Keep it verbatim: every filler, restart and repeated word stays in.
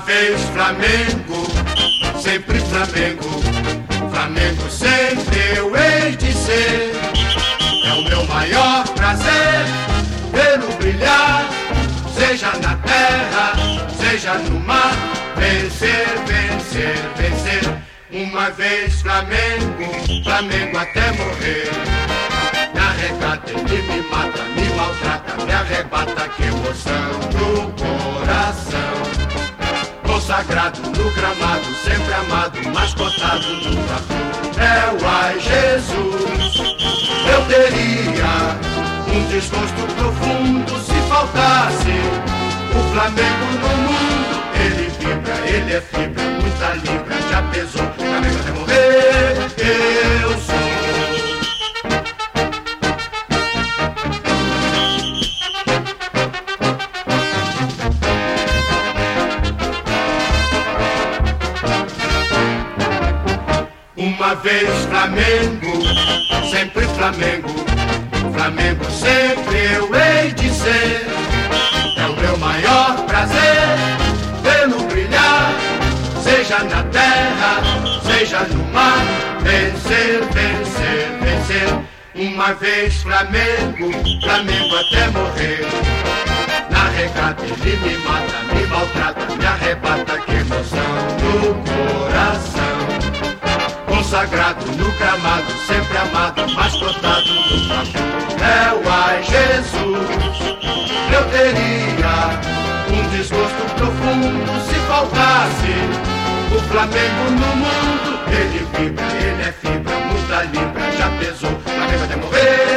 vez Flamengo, sempre Flamengo, Flamengo sempre eu hei de ser. É o meu maior prazer vê-lo brilhar, seja na terra, seja no mar. Vencer, vencer, vencer. Uma vez Flamengo, Flamengo até morrer. Me arrecata, ele me mata, me maltrata, me arrebata, que emoção do coração. Consagrado no gramado, sempre amado, mascotado no Fla-Flu. É o ai Jesus. Eu teria um desgosto profundo se faltasse o Flamengo no mundo. Ele vibra, ele é fibra, muita libra, já pesou, Flamengo até morrer. Eu sou. Uma vez Flamengo, sempre Flamengo, Flamengo sempre eu hei de ser. É o meu maior prazer vê-lo brilhar, seja na terra, seja no mar. Vencer, vencer, vencer. Uma vez Flamengo, Flamengo até morrer. Na regata ele me mata, me maltrata, me arrebata, que emoção do coração. Consagrado no gramado, sempre amado, mascotado no Fla-Flu. É o ai Jesus. Eu teria um desgosto profundo se faltasse o Flamengo no mundo. Ele vibra, ele é fibra, muita libra, já pesou, Flamengo até morrer.